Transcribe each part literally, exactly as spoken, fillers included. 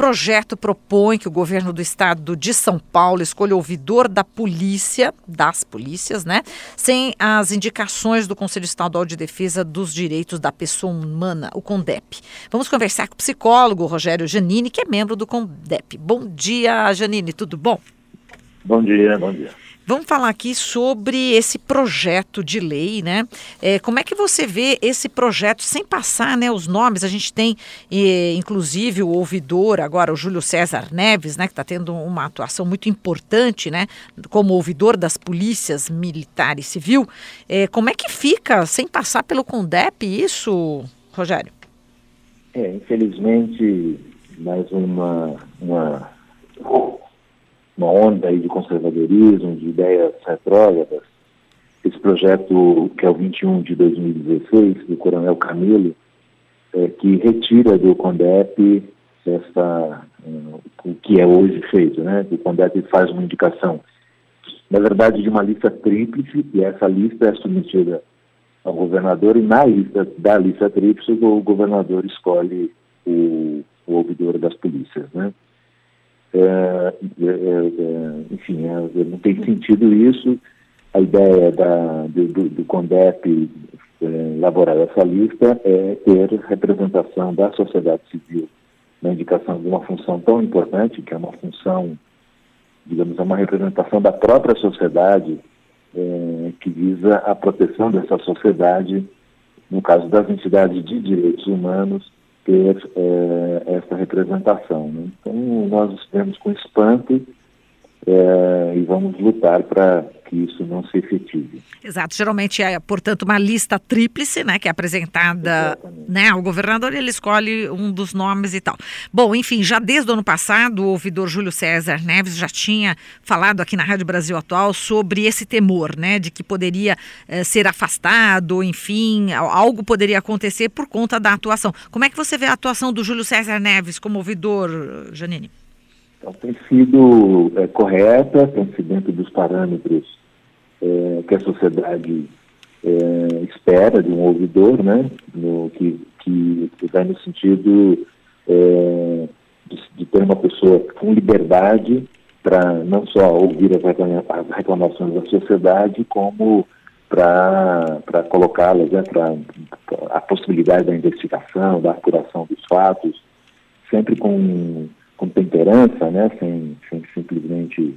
projeto propõe que o governo do estado de São Paulo escolha o ouvidor da polícia, das polícias, né, sem as indicações do Conselho Estadual de Defesa dos Direitos da Pessoa Humana, o CONDEP. Vamos conversar com o psicólogo Rogério Giannini, que é membro do CONDEP. Bom dia, Giannini, tudo bom? Bom dia, bom dia. Vamos falar aqui sobre esse projeto de lei, né? É, como é que você vê esse projeto sem passar, né, os nomes? A gente tem, eh, inclusive, o ouvidor, agora o Júlio César Neves, né, que está tendo uma atuação muito importante, né, como ouvidor das polícias militar e civil. É, como é que fica sem passar pelo CONDEP isso, Rogério? É, infelizmente, mais uma... uma... uma onda aí de conservadorismo, de ideias retrógradas. Esse projeto, que é o vinte e um de dois mil e dezesseis, do Coronel Camilo, é, que retira do CONDEP essa, uh, o que é hoje feito, né? O CONDEP faz uma indicação, na verdade, de uma lista tríplice, e essa lista é submetida ao governador, e na lista da lista tríplice o governador escolhe o, o ouvidor das polícias, né? É, é, é, enfim, é, não tem sentido isso. A ideia da, do, do, do CONDEP é, elaborar essa lista é ter representação da sociedade civil na indicação de uma função tão importante, que é uma função, digamos, é uma representação da própria sociedade, é, que visa a proteção dessa sociedade, no caso das entidades de direitos humanos, ter é, essa representação, né? Então, nós vemos com espanto é, e vamos lutar para que isso não se efetive. Exato, geralmente é, portanto, uma lista tríplice, né, que é apresentada, né, ao governador, e ele escolhe um dos nomes e tal. Bom, enfim, já desde o ano passado, o ouvidor Júlio César Neves já tinha falado aqui na Rádio Brasil Atual sobre esse temor, né, de que poderia eh, ser afastado, enfim, algo poderia acontecer por conta da atuação. Como é que você vê a atuação do Júlio César Neves como ouvidor, Giannini? Então, tem sido é, correta, tem sido dentro dos parâmetros É, que a sociedade é, espera de um ouvidor, né, no, que, que, que vai no sentido é, de, de ter uma pessoa com liberdade para não só ouvir as, reclama, as reclamações da sociedade, como para colocá-las, né, para a possibilidade da investigação, da apuração dos fatos, sempre com, com temperança, né, sem, sem simplesmente...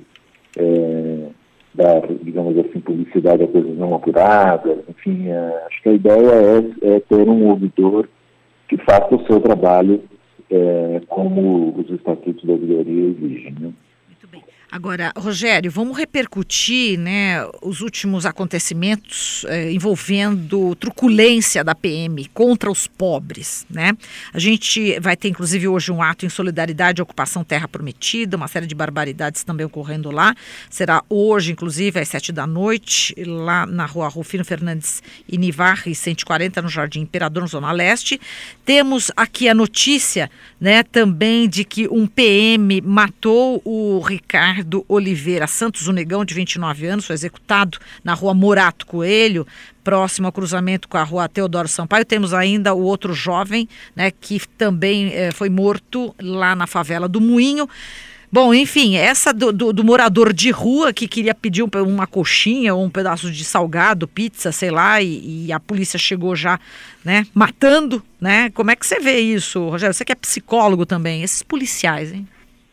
É, dar, digamos assim, publicidade a coisas não apuradas, enfim, é, acho que a ideia é, é ter um ouvidor que faça o seu trabalho é, como os estatutos da ouvidoria exigem, né? Muito bem. Agora, Rogério, vamos repercutir, né, os últimos acontecimentos eh, envolvendo truculência da P M contra os pobres, né? A gente vai ter, inclusive, hoje um ato em solidariedade à ocupação Terra Prometida, uma série de barbaridades também ocorrendo lá. Será hoje, inclusive, às sete da noite, lá na rua Rufino Fernandes e Nivarre, cento e quarenta, no Jardim Imperador, na Zona Leste. Temos aqui a notícia, né, também de que um P M matou o Ricardo do Oliveira Santos, o negão de vinte e nove anos, foi executado na rua Morato Coelho, próximo ao cruzamento com a rua Teodoro Sampaio. Temos ainda o outro jovem, né, que também eh, foi morto lá na favela do Moinho. Bom, enfim, essa do, do, do morador de rua que queria pedir um, uma coxinha ou um pedaço de salgado, pizza, sei lá, e, e a polícia chegou já, né, matando, né? Como é que você vê isso, Rogério? Você que é psicólogo também, esses policiais, hein?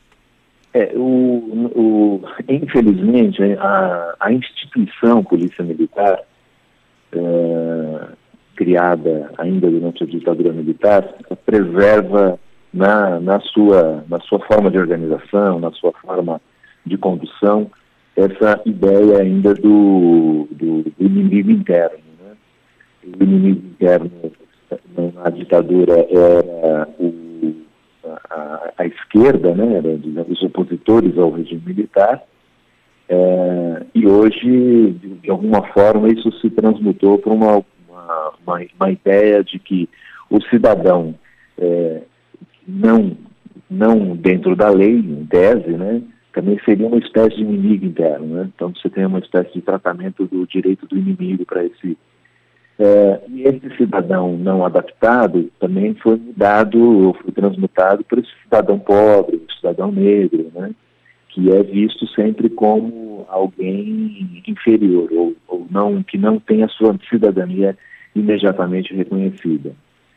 É, o, o, infelizmente, a, a instituição Polícia Militar, é, criada ainda durante a ditadura militar, preserva na, na, sua, na sua forma de organização, na sua forma de condução, essa ideia ainda do, do, do inimigo interno, né? O inimigo interno na ditadura era o A, a esquerda, né, era, digamos, os opositores ao regime militar, é, e hoje, de, de alguma forma, isso se transmutou para uma, uma, uma, uma ideia de que o cidadão, é, não, não dentro da lei, em tese, né, também seria uma espécie de inimigo interno, né? Então você tem uma espécie de tratamento do direito do inimigo para esse, É, e esse cidadão não adaptado também foi mudado, ou foi transmutado por esse cidadão pobre, o cidadão negro, né? Que é visto sempre como alguém inferior, ou, ou não, que não tem a sua cidadania imediatamente reconhecida.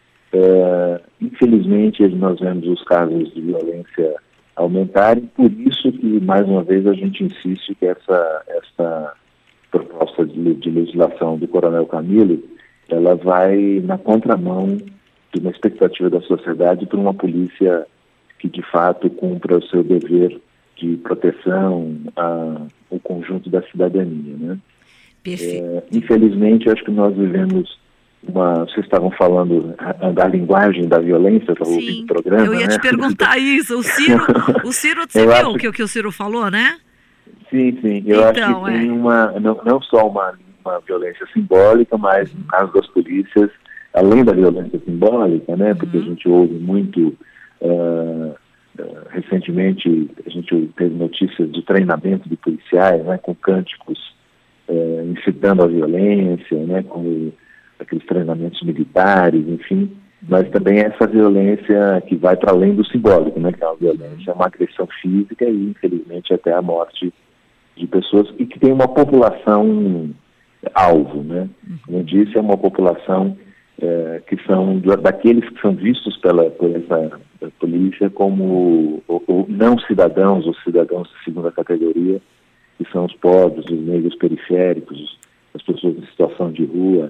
É, infelizmente, nós vemos os casos de violência aumentarem, por isso que, mais uma vez, a gente insiste que essa, essa proposta de, de legislação do Coronel Camilo, ela vai na contramão de uma expectativa da sociedade por uma polícia que, de fato, cumpra o seu dever de proteção ao conjunto da cidadania, né? Perfeito. É, infelizmente, acho que nós vivemos uma... Vocês estavam falando da linguagem da violência, eu estava ouvindo o programa, eu ia né? te perguntar isso. O Ciro, o Ciro você eu viu acho... o que, que o Ciro falou, né? Sim, sim. Eu então, acho que é. tem uma... Não, não só uma, uma violência simbólica, mas, no caso das polícias, além da violência simbólica, né? Porque uhum. a gente ouve muito... Uh, Uh, recentemente a gente teve notícias de treinamento de policiais, né, com cânticos uh, incitando a violência, né, com aqueles treinamentos militares, enfim, mas também essa violência que vai para além do simbólico, né, que é uma violência, é uma agressão física e infelizmente até a morte de pessoas, e que tem uma população alvo, né? Como eu disse, é uma população É, que são daqueles que são vistos pela, por essa polícia como ou, ou não cidadãos ou cidadãos de segunda categoria, que são os pobres, os negros periféricos, as pessoas em situação de rua.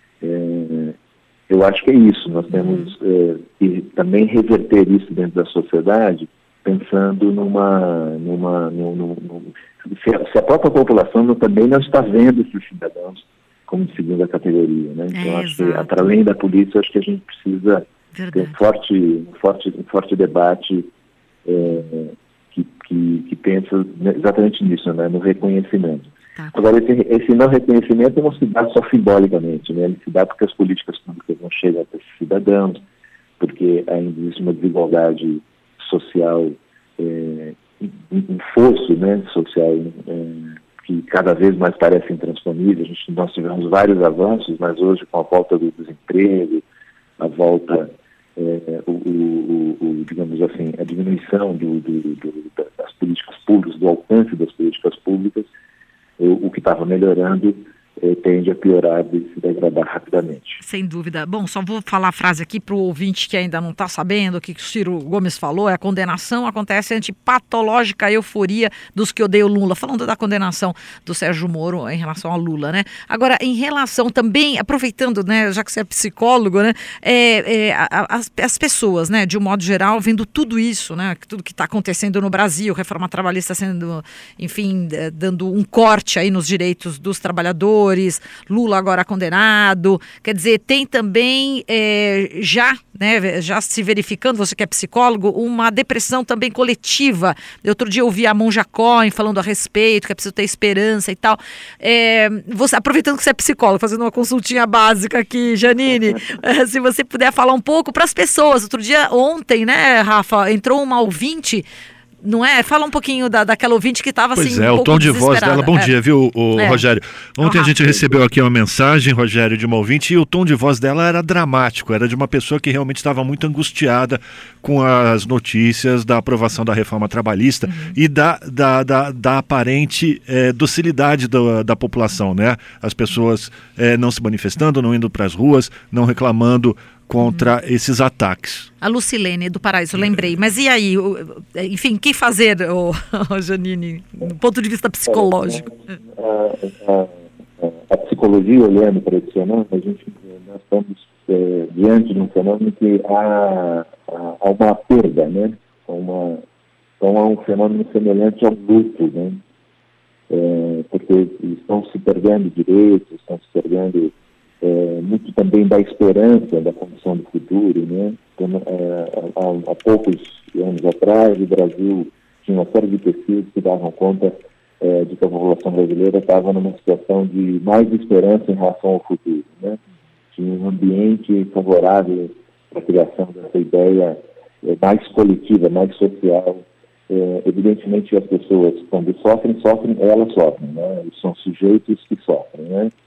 É, eu acho que é isso, nós temos é, que também reverter isso dentro da sociedade, pensando numa... numa num, num, se, a, se a própria população não, também não está vendo esses cidadãos como de segunda categoria, né? Então, é, acho exato. que, para além da polícia, acho que a gente precisa Verdade. ter um forte, um forte, um forte debate é, que, que, que pensa exatamente nisso, né? No reconhecimento. Tá. Agora, esse, esse não reconhecimento não se dá só simbolicamente, né? Ele se dá porque as políticas públicas não chegam até esses cidadãos, porque ainda existe uma desigualdade social, é, um fosso, né, social, é, que cada vez mais parece intransponível. A gente, nós tivemos vários avanços, mas hoje, com a volta do desemprego, a volta, é, o, o, o, digamos assim, a diminuição do, do, do, das políticas públicas, do alcance das políticas públicas, o, o que estava melhorando eh, tende a piorar e se degradar rapidamente. Sem dúvida. Bom, só vou falar a frase aqui para o ouvinte que ainda não está sabendo o que o Ciro Gomes falou. É: a condenação acontece ante patológica euforia dos que odeiam Lula. Falando da condenação do Sérgio Moro em relação a Lula, né? Agora, em relação também, aproveitando, né, já que você é psicólogo, né, é, é, as, as pessoas, né, de um modo geral, vendo tudo isso, né, tudo que está acontecendo no Brasil, reforma trabalhista sendo, enfim, dando um corte aí nos direitos dos trabalhadores, Lula agora condenado, quer dizer, tem também é, já, né, já se verificando, você que é psicólogo, uma depressão também coletiva. Outro dia eu ouvi a Monja Cohen falando a respeito, que é preciso ter esperança e tal. É, você, aproveitando que você é psicólogo, fazendo uma consultinha básica aqui, Janine, é, se você puder falar um pouco para as pessoas. Outro dia, ontem, né, Rafa, entrou uma ouvinte, não é? Fala um pouquinho da, daquela ouvinte que estava assim, Pois é, um o pouco tom de voz dela. Bom é. dia, viu, o é. Rogério? Ontem é a gente recebeu aqui uma mensagem, Rogério, de uma ouvinte, e o tom de voz dela era dramático, era de uma pessoa que realmente estava muito angustiada com as notícias da aprovação da reforma trabalhista uhum. e da, da, da, da aparente é, docilidade da, da população, né? As pessoas é, não se manifestando, não indo para as ruas, não reclamando contra uhum. esses ataques. A Lucilene do Paraíso, lembrei. Mas e aí? Enfim, o que fazer, oh, oh, Janine, do ponto de vista psicológico? A, a, a, a psicologia, olhando para esse fenômeno, a gente, nós estamos é, diante de um fenômeno que há, há, há uma perda, né? Uma, então há um fenômeno semelhante ao luto, né? É, porque estão se perdendo direitos, estão se perdendo É, muito também da esperança da condição do futuro, né? Então, é, há, há poucos anos atrás, o Brasil tinha uma série de pesquisas que davam conta é, de que a população brasileira estava numa situação de mais esperança em relação ao futuro, né? Tinha um ambiente favorável para a criação dessa ideia é, mais coletiva, mais social. É, evidentemente, as pessoas, quando sofrem, sofrem, elas sofrem, né? Eles são sujeitos que sofrem, né?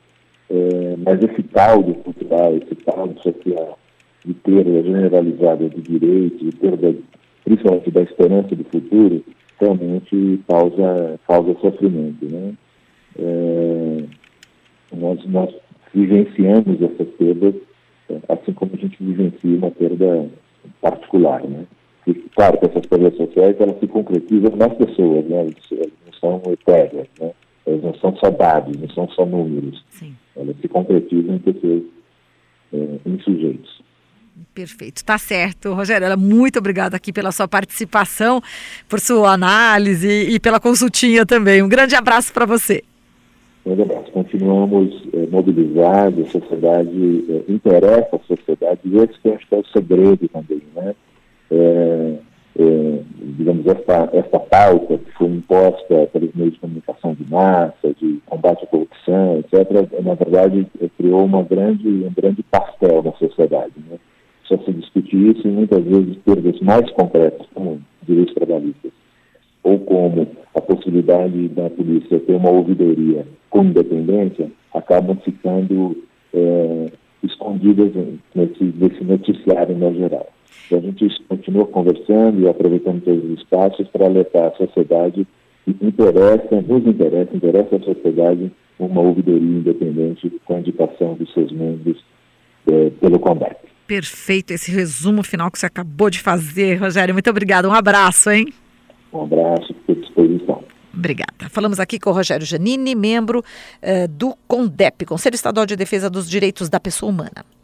É, mas esse caldo cultural, esse caldo social de perda generalizada de direitos, de perda principalmente da esperança do futuro, realmente causa, causa sofrimento, né? É, nós, nós vivenciamos essas perdas, assim como a gente vivencia uma perda particular, né? E, claro que essas perdas sociais, elas se concretizam nas pessoas, né? Elas não são etéreas, né? Elas não são só dados, não são só números. Sim. Elas se concretizam em pessoas, é, em sujeitos. Perfeito, tá certo. Rogério, muito obrigada aqui pela sua participação, por sua análise e pela consultinha também. Um grande abraço para você. Um grande abraço. Continuamos é, mobilizados, a sociedade é, interessa a sociedade, e esse que eu acho que é o segredo também, né? É, é, digamos, esta, esta pauta que foi imposta pelos meios de comunicação de massa, de combate à corrupção, etcétera, na verdade, criou uma grande, um grande pastel na sociedade, né? Só se discute isso e muitas vezes perdas mais concretas, como direitos trabalhistas, ou como a possibilidade da polícia ter uma ouvidoria com independência, acabam ficando é, escondidas nesse, nesse noticiário no geral. Então, a gente continua conversando e aproveitando todos os espaços para alertar a sociedade que interessa, nos interessa, interessa a sociedade uma ouvidoria independente com a indicação dos seus membros é, pelo combate. Perfeito esse resumo final que você acabou de fazer, Rogério. Muito obrigada. Um abraço, hein? Um abraço, à disposição. Obrigada. Falamos aqui com o Rogério Giannini, membro uh, do CONDEP, Conselho Estadual de Defesa dos Direitos da Pessoa Humana.